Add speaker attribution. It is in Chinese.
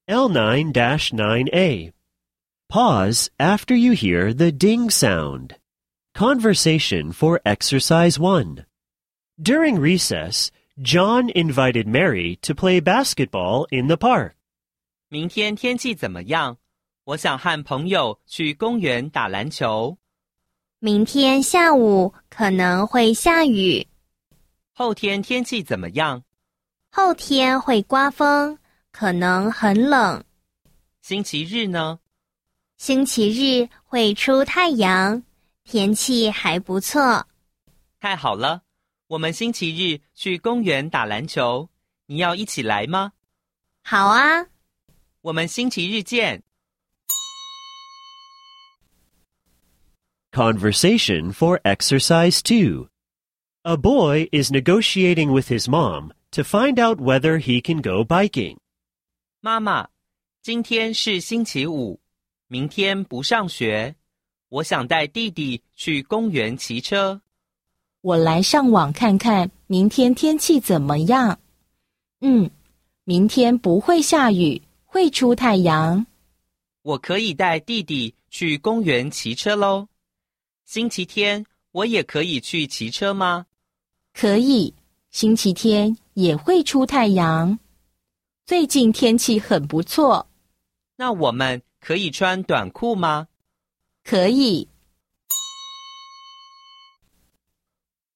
Speaker 1: L9-9A. Pause after you hear the ding sound. Conversation for exercise 1. During recess, John invited Mary to play basketball in the park.
Speaker 2: 明天天气怎么样？我想和朋友去公园打篮球。
Speaker 3: 明天下午可能会下雨。
Speaker 2: 后天天气怎么样？
Speaker 3: 后天会刮风，可能很冷。
Speaker 2: 星期日呢？
Speaker 3: 星期日会出太阳，天气还不错。
Speaker 2: 太好了，我们星期日去公园打篮球，你要一起来吗？
Speaker 3: 好啊。
Speaker 2: 我们星期日见。
Speaker 1: Conversation for exercise 2. A boy is negotiating with his mom to find out whether he can go biking.
Speaker 2: 妈妈，今天是星期五，明天不上学，我想带弟弟去公园骑车。
Speaker 4: 我来上网看看明天天气怎么样。明天不会下雨，会出太阳。
Speaker 2: 我可以带弟弟去公园骑车咯。星期天我也可以去骑车吗？
Speaker 4: 可以，星期天也会出太阳。最近天气很不错。
Speaker 2: 那我们可以穿短裤吗？
Speaker 4: 可以，